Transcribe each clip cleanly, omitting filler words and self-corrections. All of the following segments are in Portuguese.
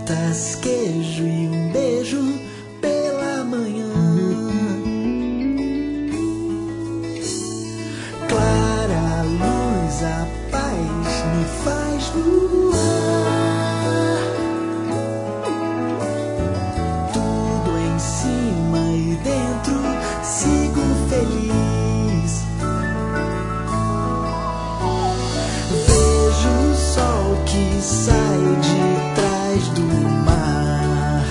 frutas, queijo e um beijo pela manhã. Clara luz, a paz me faz voar. Tudo em cima e dentro, sigo feliz. Vejo o sol que sai de trás do mar,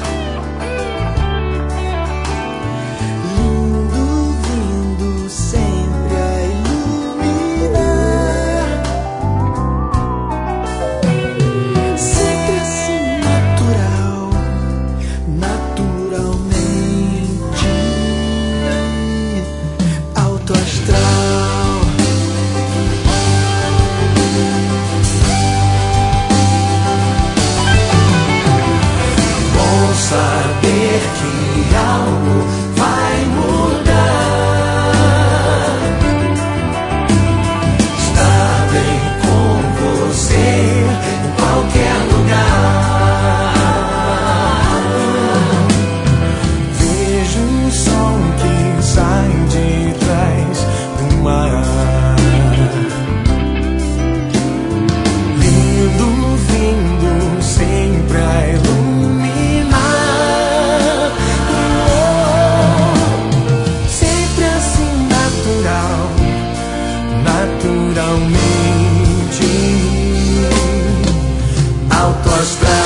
lindo, vindo sempre a iluminar. Sempre assim natural, naturalmente alto astral. Bom saber que algo vai mudar. Estar bem com você em qualquer lugar. Vejo o som que sai de trás do mar, lindo, vindo sempre a iluminar. Sempre assim natural, naturalmente alto astral.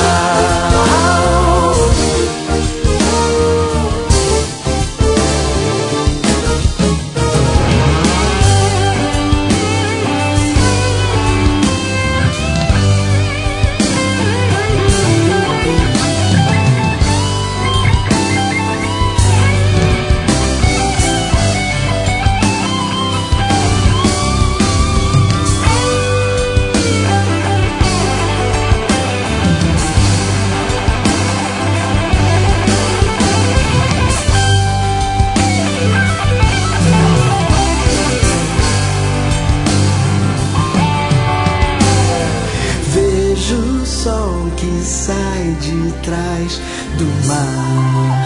Vejo o sol que sai de trás do mar,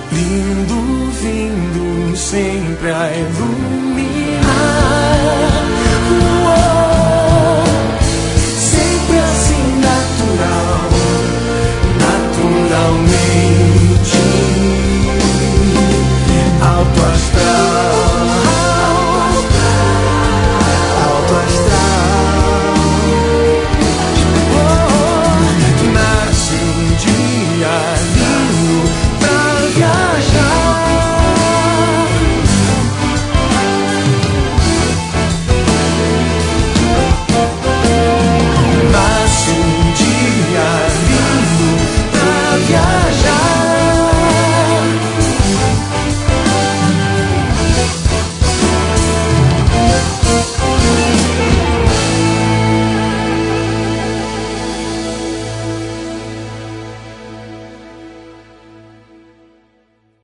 lindo, vindo sempre a iluminar.